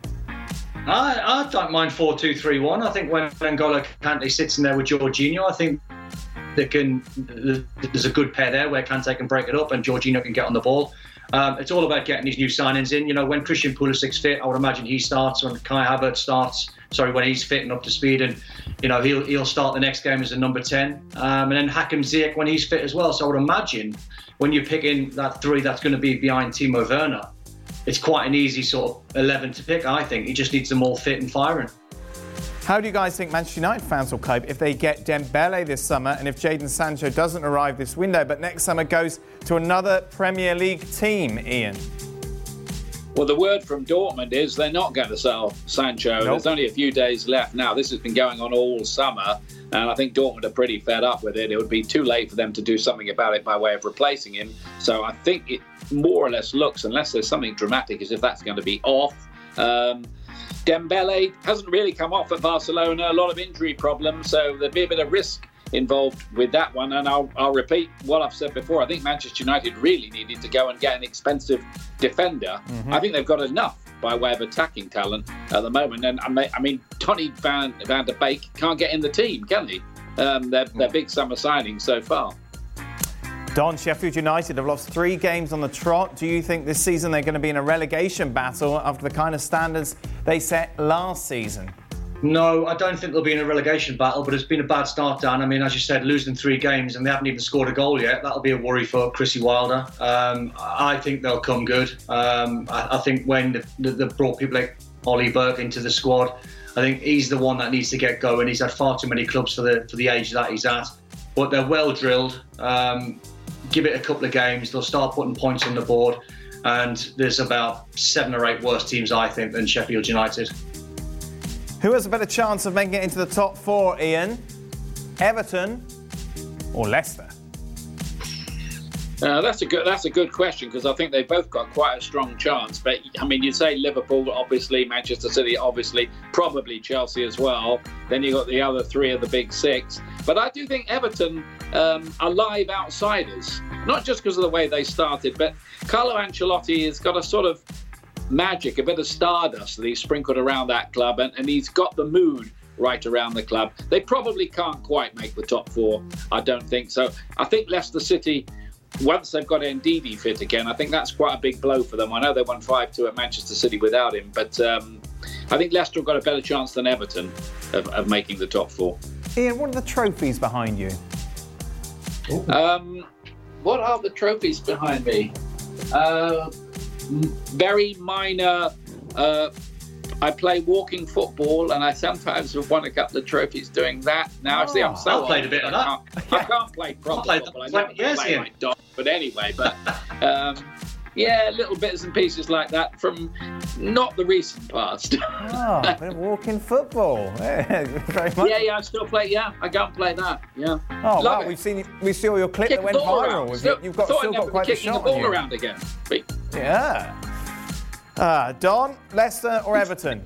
I don't mind 4-2-3-1. I think when N'Golo Kante sits in there with Jorginho, I think there's a good pair there where Kante can break it up and Jorginho can get on the ball. It's all about getting these new signings in. When Christian Pulisic's fit, I would imagine he starts. When Kai Havertz starts, when he's fit and up to speed, and he'll start the next game as a number 10. And then Hakim Ziyech when he's fit as well. So I would imagine when you're picking that 3 that's going to be behind Timo Werner, it's quite an easy sort of 11 to pick. I think he just needs them all fit and firing. How do you guys think Manchester United fans will cope if they get Dembele this summer and if Jadon Sancho doesn't arrive this window but next summer goes to another Premier League team, Ian? Well, the word from Dortmund is they're not going to sell Sancho. Nope. There's only a few days left now. This has been going on all summer, and I think Dortmund are pretty fed up with it. It would be too late for them to do something about it by way of replacing him. So I think it more or less looks, unless there's something dramatic, as if that's going to be off. Dembele hasn't really come off at Barcelona. A lot of injury problems, so there'd be a bit of risk involved with that one. And I'll repeat what I've said before. I think Manchester United really needed to go and get an expensive defender. I think they've got enough by way of attacking talent at the moment. And I mean, Donny van der Beek can't get in the team, can he? Their big summer signing so far. Don, Sheffield United have lost 3 games on the trot. Do you think this season they're going to be in a relegation battle after the kind of standards they set last season? No, I don't think they'll be in a relegation battle, but it's been a bad start, Dan. I mean, as you said, losing 3 games and they haven't even scored a goal yet. That'll be a worry for Chrissy Wilder. I think they'll come good. I think when they've brought people like Ollie Burke into the squad, I think he's the one that needs to get going. He's had far too many clubs for the age that he's at. But they're well drilled. Give it a couple of games, they'll start putting points on the board. And there's about 7 or 8 worse teams, I think, than Sheffield United. Who has a better chance of making it into the top 4, Ian? Everton or Leicester? That's a good question, because I think they've both got quite a strong chance. But I mean, you'd say Liverpool, obviously, Manchester City, obviously, probably Chelsea as well. Then you've got the other 3 of the big 6. But I do think Everton are live outsiders, not just because of the way they started, but Carlo Ancelotti has got a sort of magic, a bit of stardust that he's sprinkled around that club, and he's got the mood right around the club. They probably can't quite make the top 4, I don't think so. I think Leicester City, once they've got Ndidi fit again, I think that's quite a big blow for them. I know they won 5-2 at Manchester City without him, but I think Leicester have got a better chance than Everton of making the top 4. Ian, what are the trophies behind you? What are the trophies behind me? Very minor. I play walking football, and I sometimes have won a couple of trophies doing that. Now, see, I'm so I've played a bit of that. I can't play proper football. I never play like dog. But anyway, yeah, little bits and pieces like that from not the recent past. Oh, a bit of walking football. Yeah, very much. Yeah, I still play. Yeah, I go and play that. Yeah. Oh, wow, we saw your clip that went viral. You've still got quite a shot on you. Kicking the ball around again. Yeah. Don, Leicester or Everton?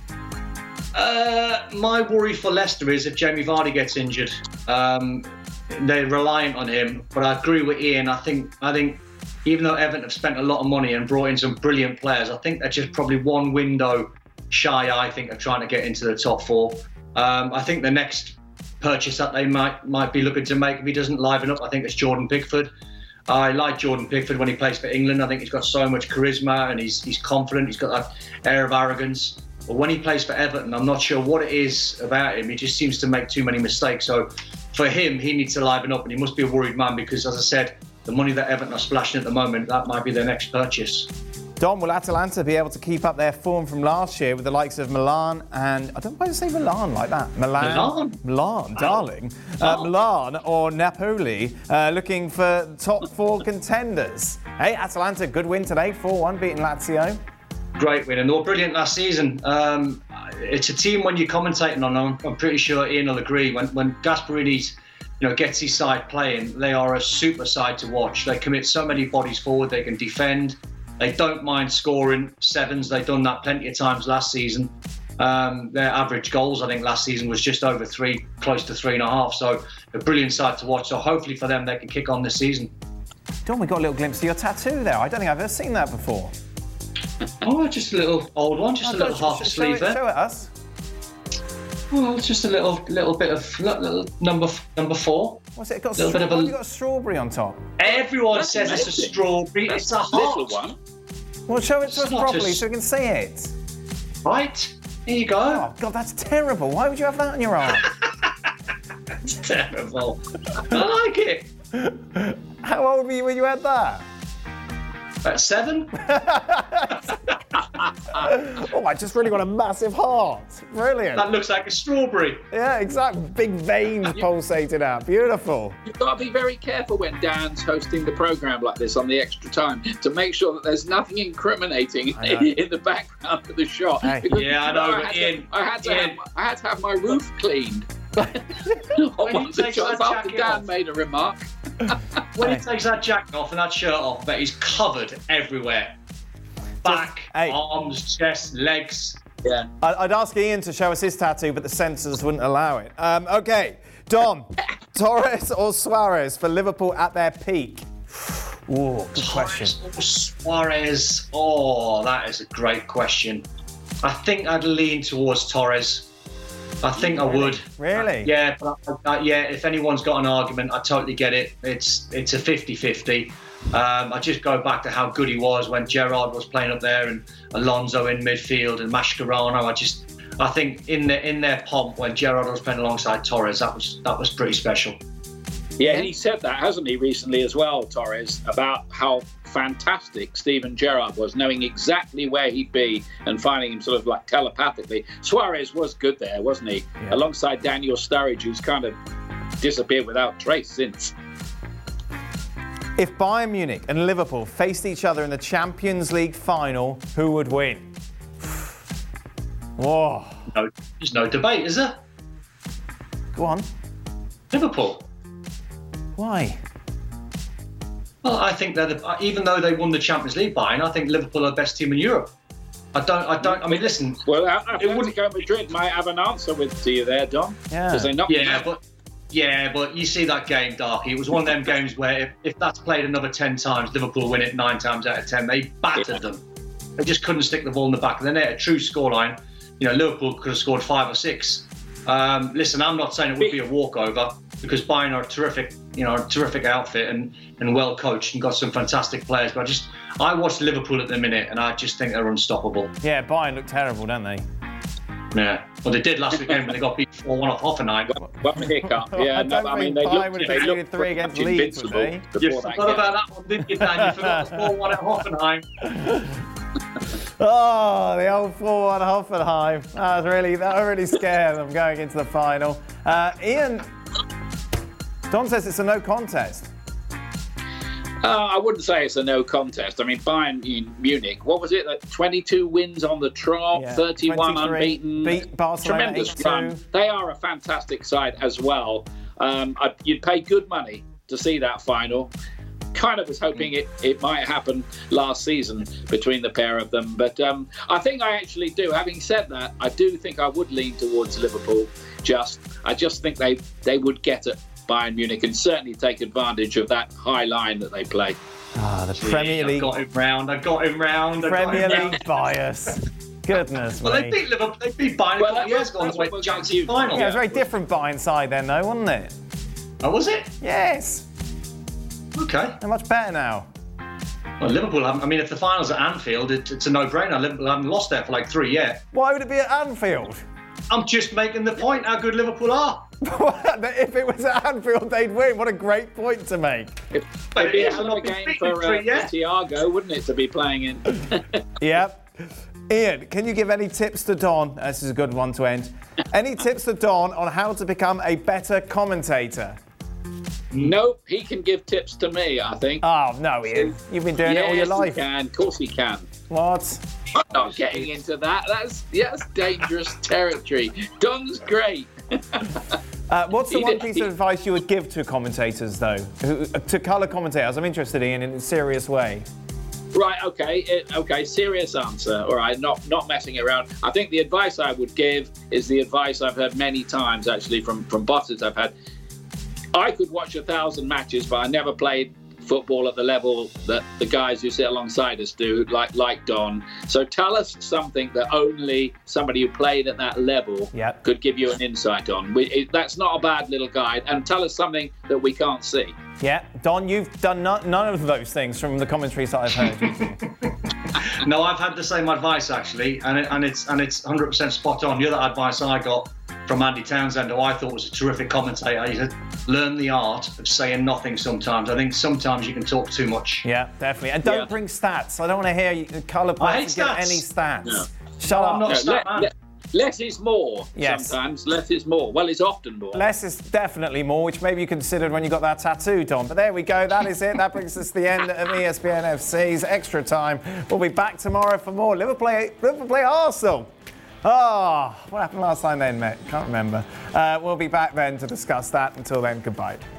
My worry for Leicester is if Jamie Vardy gets injured. They're reliant on him, but I agree with Ian. I think even though Everton have spent a lot of money and brought in some brilliant players, I think they're just probably one window shy, I think, of trying to get into the top 4. I think the next purchase that they might be looking to make, if he doesn't liven up, I think it's Jordan Pickford. I like Jordan Pickford when he plays for England. I think he's got so much charisma and he's confident. He's got that air of arrogance. But when he plays for Everton, I'm not sure what it is about him. He just seems to make too many mistakes. So for him, he needs to liven up, and he must be a worried man because, as I said, the money that Everton are splashing at the moment, that might be their next purchase. Don, will Atalanta be able to keep up their form from last year with the likes of Milan and... I don't know why to say Milan like that. Milan, darling. Milan or Napoli looking for top 4 contenders. Hey, Atalanta, good win today, 4-1, beating Lazio. Great win, and they were brilliant last season. It's a team when you're commentating on them, I'm pretty sure Ian will agree, when Gasparini's gets his side playing, they are a super side to watch. They commit so many bodies forward, they can defend. They don't mind scoring 7s. They've done that plenty of times last season. Their average goals, I think, last season was just over 3, close to 3.5. So a brilliant side to watch. So hopefully for them, they can kick on this season. Don, we got a little glimpse of your tattoo there. I don't think I've ever seen that before. Oh, just a little old one, just a little half a sleeve there. Show it us. Well, it's just a little bit of little number 4. What's it got? Why have you got a strawberry on top? Everyone says it's a strawberry. It's a heart. One. Well, show it to us properly so we can see it. Right, here you go. Oh God, that's terrible. Why would you have that on your arm? It's terrible. I like it. How old were you when you had that? About 7. Oh, I just really got a massive heart. Brilliant. That looks like a strawberry. Yeah, exactly. Big veins pulsated out. Beautiful. You've got to be very careful when Dan's hosting the programme like this on the extra time to make sure that there's nothing incriminating in the background of the shot. Yeah, I know. I had to have my roof cleaned. After Dan made a remark. When he takes that jacket off and that shirt off, but he's covered everywhere. Back, arms, chest, legs. Yeah. I'd ask Ian to show us his tattoo, but the censors wouldn't allow it. Okay, Don, Torres or Suarez for Liverpool at their peak? Ooh, good question. Or Suarez? Oh, that is a great question. I think I'd lean towards Torres. I think I would. Really? Yeah, but if anyone's got an argument, I totally get it. It's a 50-50. I just go back to how good he was when Gerrard was playing up there and Alonso in midfield and Mascherano. I think in their pomp when Gerrard was playing alongside Torres, that was pretty special. Yeah, he said that, hasn't he, recently as well, Torres, about how fantastic Steven Gerrard was, knowing exactly where he'd be and finding him sort of like telepathically. Suarez was good there, wasn't he? Yeah. Alongside Daniel Sturridge, who's kind of disappeared without trace since. If Bayern Munich and Liverpool faced each other in the Champions League final, who would win? Whoa. No, there's no debate, is there? Go on. Liverpool. Why? Well, I think even though they won the Champions League, Bayern, I think Liverpool are the best team in Europe. I mean, listen. Well, Atletico Madrid might have an answer to you there, Don. Yeah. They're not. But you see that game, Darky. It was one of them games where if that's played another 10 times, Liverpool win it 9 times out of 10. They battered them. They just couldn't stick the ball in the back of the net. A true scoreline. Liverpool could have scored 5 or 6. Listen, I'm not saying it would be a walkover because Bayern are a terrific outfit and well coached and got some fantastic players. But I watched Liverpool at the minute and I just think they're unstoppable. Yeah, Bayern look terrible, don't they? Yeah, well they did last weekend when they got beat 4-1 off Hoffenheim. One hiccup. Yeah, they looked 3 against Leeds, would they? You forgot about that one, didn't you, Dan? You forgot 4-1 at Hoffenheim. Oh, the old 4-1 Hoffenheim. That was really scared them going into the final. Ian, Don says it's a no contest. I wouldn't say it's a no contest. I mean, Bayern Munich, what was it? 22 wins on the trot, 31 unbeaten. Beat Barcelona 8-2. Tremendous run. They are a fantastic side as well. You'd pay good money to see that final. Kind of was hoping it might happen last season between the pair of them. But I think I actually do. Having said that, I do think I would lean towards Liverpool. I just think they would get at Bayern Munich and certainly take advantage of that high line that they play. The Premier League. I got him round. Premier League bias. Goodness me. Well, they beat Liverpool. They beat Bayern a couple of years ago on the way to Champions final. Yeah, it was a very different Bayern side then, though, wasn't it? Oh, was it? Yes. Okay. They're much better now. Well, Liverpool haven't. I mean, if the final's at Anfield, it's a no-brainer. Liverpool haven't lost there for like 3 yet. Why would it be at Anfield? I'm just making the point how good Liverpool are. If it was at Anfield, they'd win. What a great point to make. It'd be a hell of a game for Thiago, wouldn't it, to be playing in? Yep. Ian, can you give any tips to Don? This is a good one to end. Any tips to Don on how to become a better commentator? Nope, he can give tips to me, I think. Oh, no, Ian. You've been doing it all your life. Yes, he can. Of course he can. What? I'm not getting into that. That's dangerous territory. Don's great. What's the one piece of advice you would give to commentators, though? To colour commentators? I'm interested in a serious way. Right, okay, serious answer. All right, not messing around. I think the advice I would give is the advice I've heard many times, actually, from bosses I've had. I could watch 1,000 matches, but I never played football at the level that the guys who sit alongside us do, like Don. So tell us something that only somebody who played at that level could give you an insight on. That's not a bad little guide. And tell us something that we can't see. Yeah, Don, you've done none of those things from the commentaries that I've heard. No, I've had the same advice actually, and it's 100% spot on. The other advice I got from Andy Townsend, who I thought was a terrific commentator. He said, learn the art of saying nothing sometimes. I think sometimes you can talk too much. Yeah, definitely. And don't bring stats. I don't want to hear colour players give any stats. No. Shut up. I'm not a stat man. Less is more. Yes. Sometimes less is more. Well, it's often more. Less is definitely more, which maybe you considered when you got that tattoo, Don. But there we go. That is it. That brings us to the end of ESPN FC's Extra Time. We'll be back tomorrow for more. Liverpool play Arsenal. Oh, what happened last time then, mate? Can't remember. We'll be back then to discuss that. Until then, goodbye.